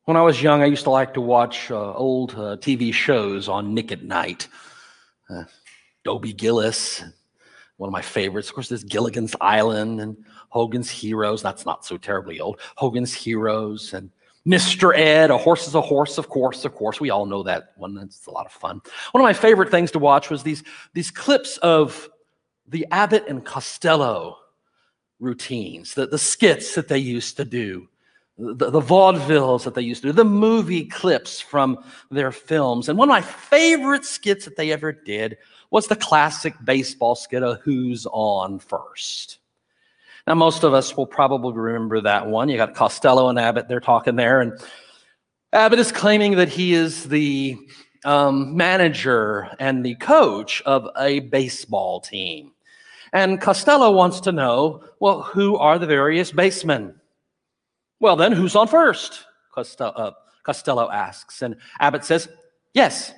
When I was young, I used to like to watch old TV shows on Nick at Night. Dobie Gillis, one of my favorites. Of course, there's Gilligan's Island and Hogan's Heroes. That's not so terribly old. Hogan's Heroes and Mr. Ed, A Horse is a Horse, of course. We all know that one. It's a lot of fun. One of my favorite things to watch was these clips of the Abbott and Costello routines, the skits that they used to do. The vaudevilles that they used to do, the movie clips from their films. And one of my favorite skits that they ever did was the classic baseball skit of Who's On First. Now, most of us will probably remember that one. You got Costello and Abbott, they're talking there, and Abbott is claiming that he is the manager and the coach of a baseball team. And Costello wants to know, well, who are the various basemen? Well, then, who's on first? Costello asks. And Abbott says, yes.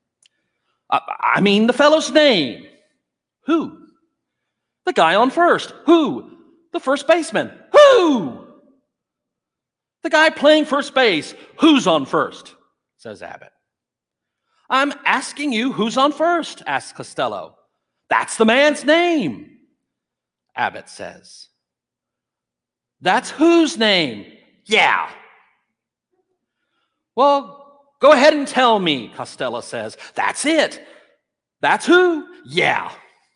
I mean the fellow's name. Who? The guy on first. Who? The first baseman. Who? The guy playing first base. Who's on first? Says Abbott. I'm asking you who's on first, asks Costello. That's the man's name, Abbott says. That's whose name? Yeah. Well, go ahead and tell me, Costello says. That's it. That's who? Yeah.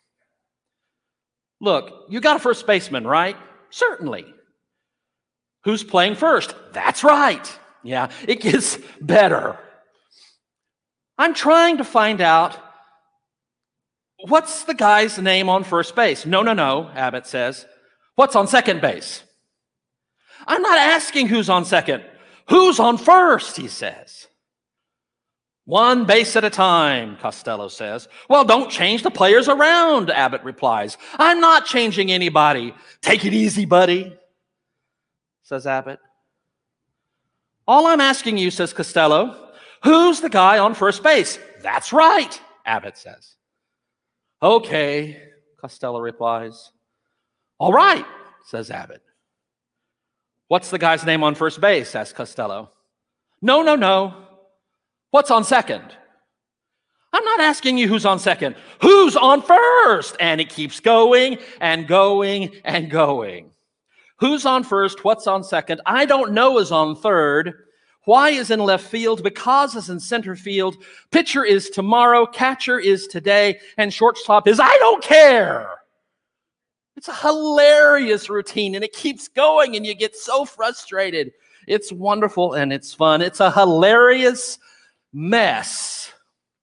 Look, you got a first baseman, right? Certainly. Who's playing first? That's right. Yeah, it gets better. I'm trying to find out what's the guy's name on first base. No, Abbott says. What's on second base? I'm not asking who's on second. Who's on first, he says. One base at a time, Costello says. Well, don't change the players around, Abbott replies. I'm not changing anybody. Take it easy, buddy, says Abbott. All I'm asking you, says Costello, who's the guy on first base? That's right, Abbott says. Okay, Costello replies. All right, says Abbott. What's the guy's name on first base? Asks Costello. No. What's on second? I'm not asking you who's on second. Who's on first? And it keeps going and going and going. Who's on first? What's on second? I don't know is on third. Why is in left field? Because is in center field. Pitcher is tomorrow. Catcher is today. And shortstop is I don't care. It's a hilarious routine, and it keeps going, and you get so frustrated. It's wonderful, and it's fun. It's a hilarious mess.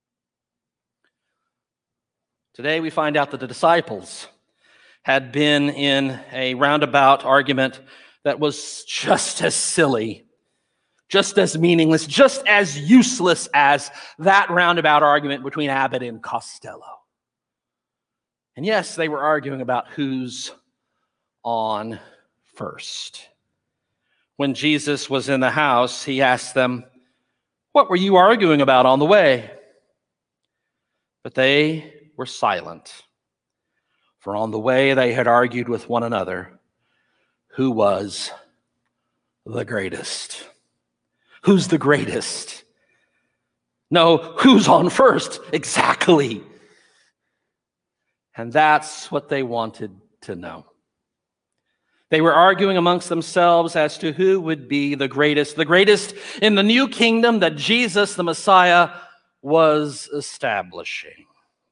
Today, we find out that the disciples had been in a roundabout argument that was just as silly, just as meaningless, just as useless as that roundabout argument between Abbott and Costello. And yes, they were arguing about who's on first. When Jesus was in the house, he asked them, what were you arguing about on the way? But they were silent. For on the way they had argued with one another, who was the greatest? Who's the greatest? No, who's on first? Exactly. And that's what they wanted to know. They were arguing amongst themselves as to who would be the greatest in the new kingdom that Jesus, the Messiah, was establishing.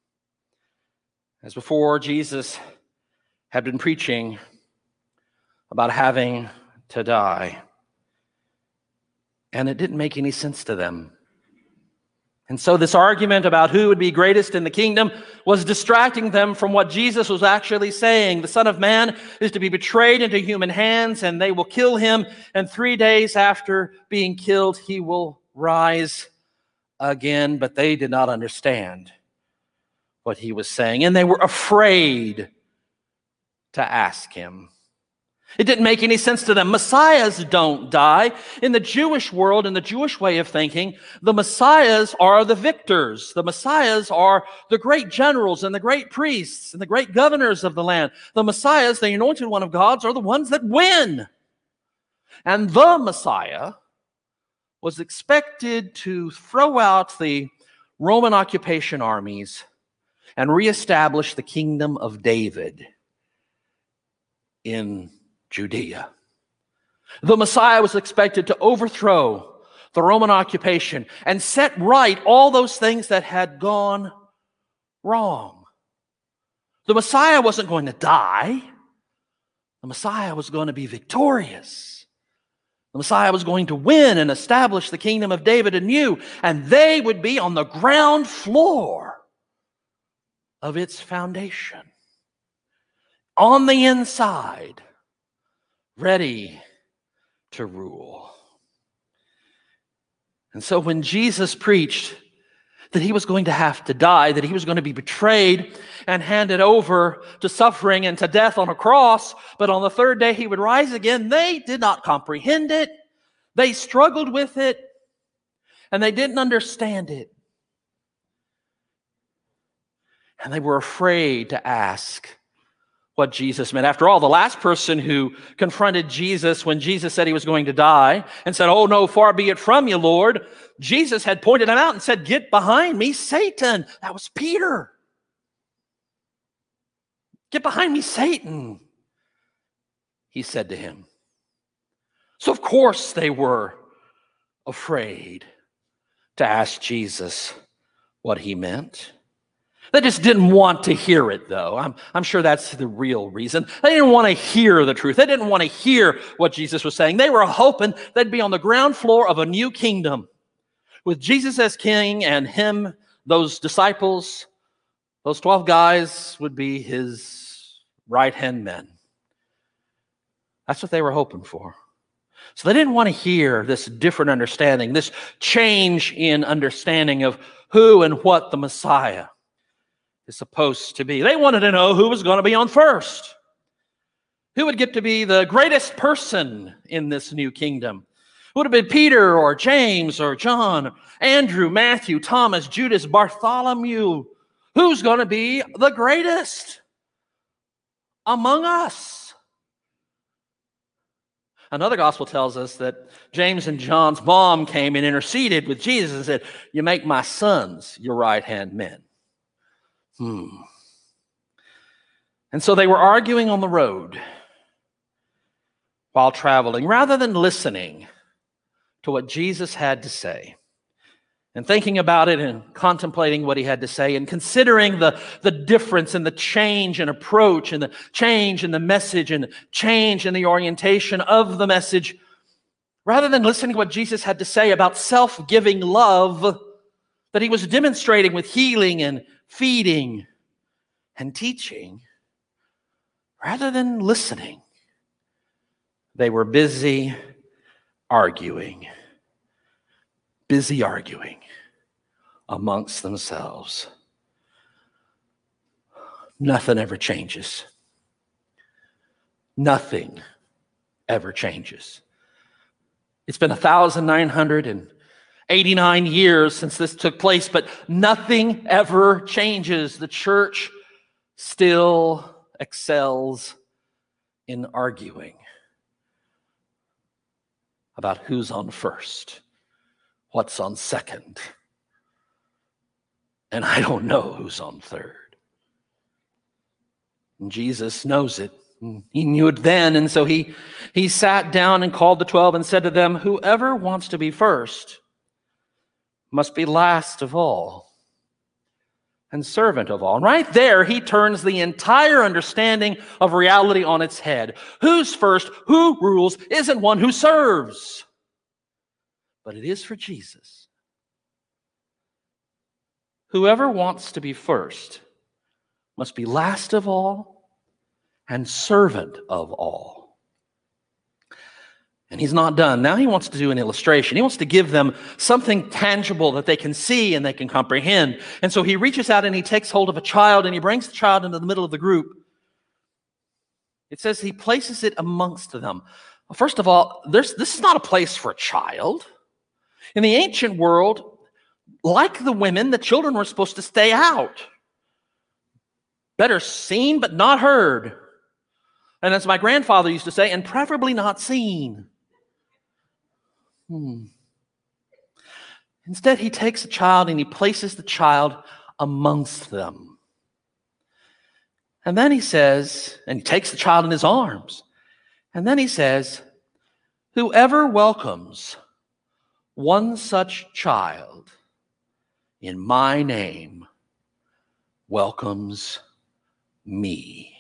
As before, Jesus had been preaching about having to die, and it didn't make any sense to them. And so this argument about who would be greatest in the kingdom was distracting them from what Jesus was actually saying. The Son of Man is to be betrayed into human hands, and they will kill him, and 3 days after being killed, he will rise again. But they did not understand what he was saying, and they were afraid to ask him. It didn't make any sense to them. Messiahs don't die. In the Jewish world, in the Jewish way of thinking, the Messiahs are the victors. The Messiahs are the great generals and the great priests and the great governors of the land. The Messiahs, the anointed one of God's, are the ones that win. And the Messiah was expected to throw out the Roman occupation armies and reestablish the kingdom of David in Judea. The Messiah was expected to overthrow the Roman occupation and set right all those things that had gone wrong. The Messiah wasn't going to die. The Messiah was going to be victorious. The Messiah was going to win and establish the kingdom of David anew, and they would be on the ground floor of its foundation, on the inside, ready to rule. And so when Jesus preached that he was going to have to die, that he was going to be betrayed and handed over to suffering and to death on a cross, but on the third day he would rise again, they did not comprehend it. They struggled with it, and they didn't understand it. And they were afraid to ask what Jesus meant. After all, the last person who confronted Jesus when Jesus said he was going to die and said, "Oh no, far be it from you, Lord," Jesus had pointed him out and said, "Get behind me, Satan." That was Peter. "Get behind me, Satan," he said to him. So of course they were afraid to ask Jesus what he meant. They just didn't want to hear it, though. I'm sure that's the real reason. They didn't want to hear the truth. They didn't want to hear what Jesus was saying. They were hoping they'd be on the ground floor of a new kingdom with Jesus as king, and him, those disciples, those 12 guys would be his right-hand men. That's what they were hoping for. So they didn't want to hear this different understanding, this change in understanding of who and what the Messiah is supposed to be. They wanted to know who was going to be on first. Who would get to be the greatest person in this new kingdom? Would it have been Peter or James or John, Andrew, Matthew, Thomas, Judas, Bartholomew? Who's going to be the greatest among us? Another gospel tells us that James and John's mom came and interceded with Jesus and said, "You make my sons your right-hand men." And so they were arguing on the road while traveling, rather than listening to what Jesus had to say and thinking about it and contemplating what he had to say and considering the difference and the change in approach and the change in the message and the change in the orientation of the message. Rather than listening to what Jesus had to say about self-giving love that he was demonstrating with healing and feeding and teaching, rather than listening, they were busy arguing amongst themselves. Nothing ever changes. Nothing ever changes. It's been 1,989 years since this took place, but nothing ever changes. The church still excels in arguing about who's on first, what's on second, and I don't know who's on third. And Jesus knows it. He knew it then, and so he sat down and called the 12 and said to them, "Whoever wants to be first must be last of all and servant of all." And right there, he turns the entire understanding of reality on its head. Who's first, who rules, isn't one who serves, but it is for Jesus. Whoever wants to be first must be last of all and servant of all. And he's not done. Now he wants to do an illustration. He wants to give them something tangible that they can see and they can comprehend. And so he reaches out and he takes hold of a child and he brings the child into the middle of the group. It says he places it amongst them. Well, first of all, this is not a place for a child. In the ancient world, like the women, the children were supposed to stay out. Better seen but not heard. And as my grandfather used to say, and preferably not seen. Instead, he takes a child and he places the child amongst them. And then he says, and he takes the child in his arms. And then he says, whoever welcomes one such child in my name welcomes me.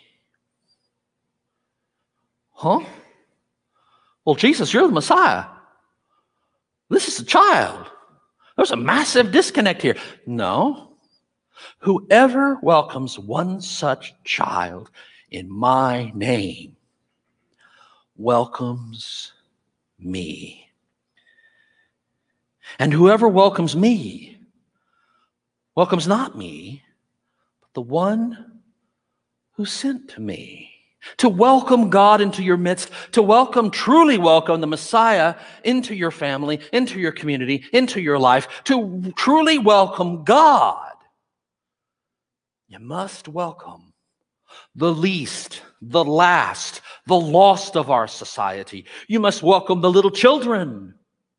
Huh? Well, Jesus, you're the Messiah. This is a child. There's a massive disconnect here. No. Whoever welcomes one such child in my name welcomes me. And whoever welcomes me welcomes not me, but the one who sent me. To welcome God into your midst, to truly welcome the Messiah into your family, into your community, into your life, to truly welcome God, you must welcome the least, the last, the lost of our society. You must welcome the little children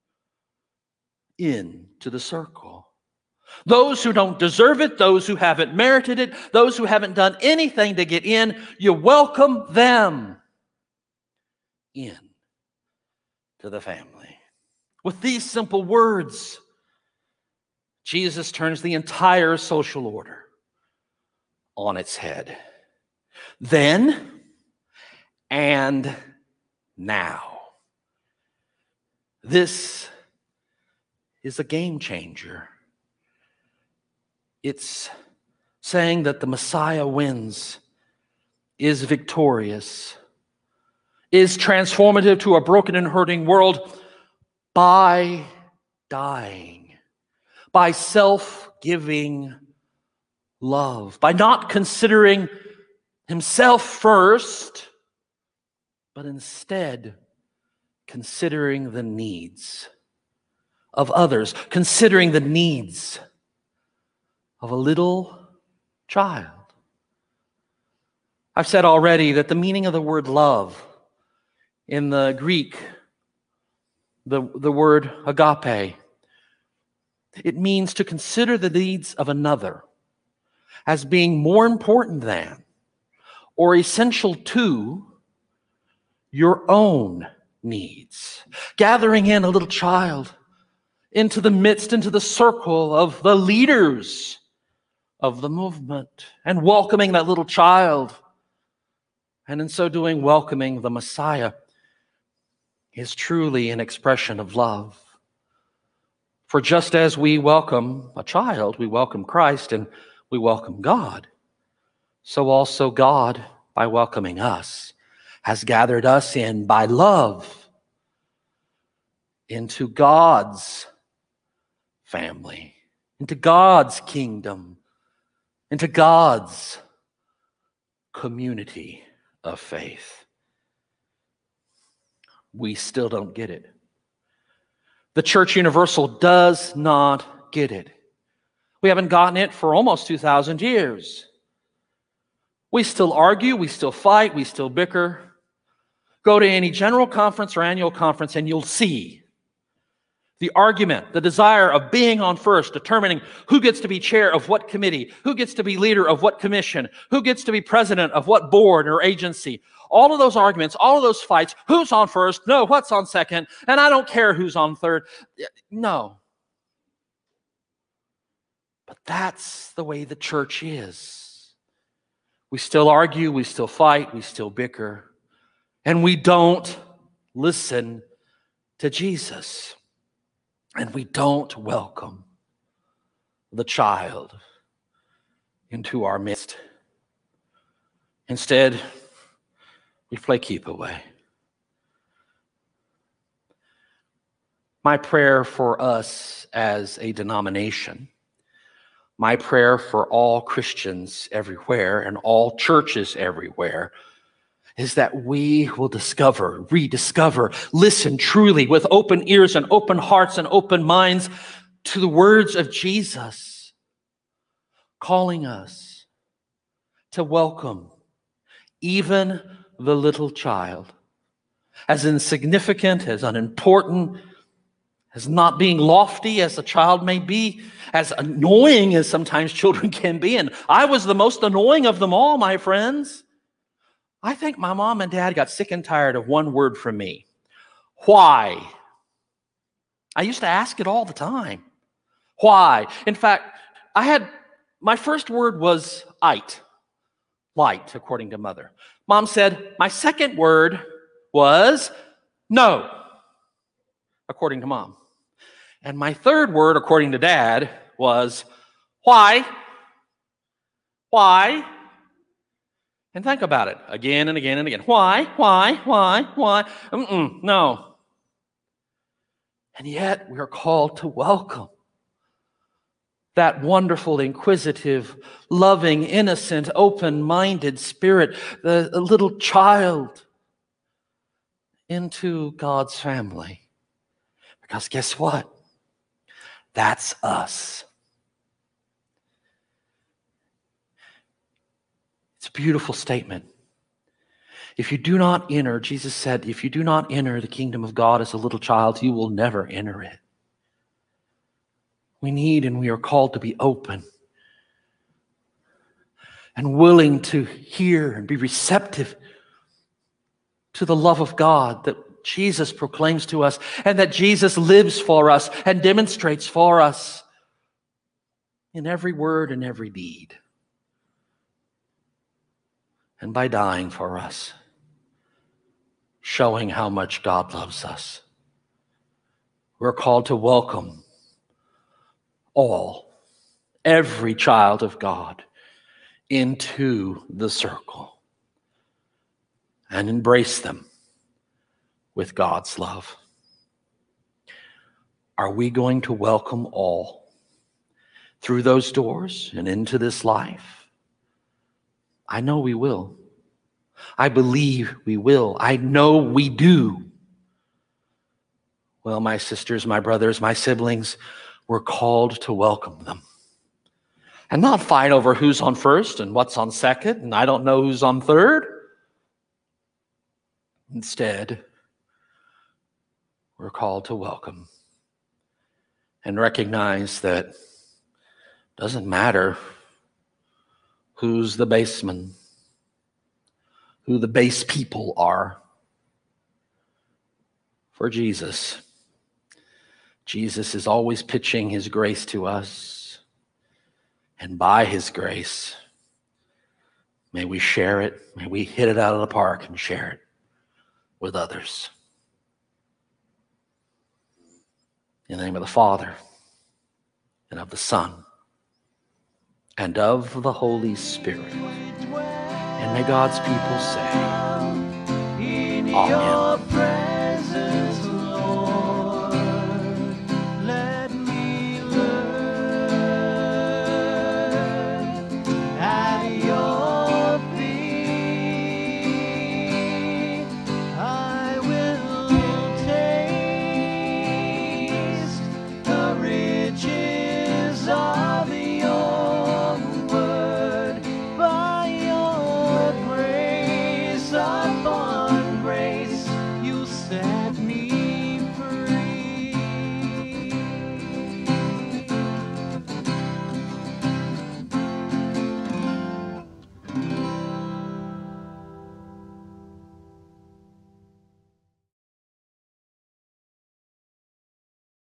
into the circle. Those who don't deserve it, those who haven't merited it, those who haven't done anything to get in, you welcome them in to the family. With these simple words, Jesus turns the entire social order on its head. Then and now. This is a game changer. It's saying that the Messiah wins, is victorious, is transformative to a broken and hurting world by dying, by self-giving love, by not considering himself first, but instead considering the needs of others, considering the needs of a little child. I've said already that the meaning of the word love in the Greek, the word agape, it means to consider the needs of another as being more important than or essential to your own needs. Gathering in a little child into the midst, into the circle of the leaders of the movement, and welcoming that little child, and in so doing welcoming the Messiah, is truly an expression of love. For just as we welcome a child, we welcome Christ and we welcome God, so also God, by welcoming us, has gathered us in by love into God's family, into God's kingdom, into God's community of faith. We still don't get it. The Church Universal does not get it. We haven't gotten it for almost 2,000 years. We still argue, we still fight, we still bicker. Go to any general conference or annual conference and you'll see the argument, the desire of being on first, determining who gets to be chair of what committee, who gets to be leader of what commission, who gets to be president of what board or agency. All of those arguments, all of those fights, who's on first? No, what's on second? And I don't care who's on third. No. But that's the way the church is. We still argue, we still fight, we still bicker, and we don't listen to Jesus. And we don't welcome the child into our midst. Instead, we play keep away. My prayer for us as a denomination, my prayer for all Christians everywhere and all churches everywhere, is that we will discover, rediscover, listen truly with open ears and open hearts and open minds to the words of Jesus, calling us to welcome even the little child, as insignificant, as unimportant as not being lofty as a child may be, as annoying as sometimes children can be. And I was the most annoying of them all, my friends. I think my mom and dad got sick and tired of one word from me. Why? I used to ask it all the time. Why? In fact, my first word was "ite," light, according to Mother. Mom said my second word was "no," according to Mom. And my third word, according to Dad, was "why?" Why? And think about it again and again and again. Why? No. And yet we are called to welcome that wonderful, inquisitive, loving, innocent, open-minded spirit, the little child, into God's family. Because guess what? That's us. It's a beautiful statement. If you do not enter, Jesus said, if you do not enter the kingdom of God as a little child, you will never enter it. We need and we are called to be open and willing to hear and be receptive to the love of God that Jesus proclaims to us and that Jesus lives for us and demonstrates for us in every word and every deed. And by dying for us, showing how much God loves us. We're called to welcome every child of God into the circle and embrace them with God's love. Are we going to welcome all through those doors and into this life? I know we will. I believe we will. I know we do. Well, my sisters, my brothers, my siblings, we're called to welcome them. And not fight over who's on first and what's on second, and I don't know who's on third. Instead, we're called to welcome and recognize that it doesn't matter who's the baseman, who the base people are. For Jesus is always pitching his grace to us. And by his grace, may we share it. May we hit it out of the park and share it with others. In the name of the Father, and of the Son, and of the Holy Spirit. And may God's people say, Amen. By your grace,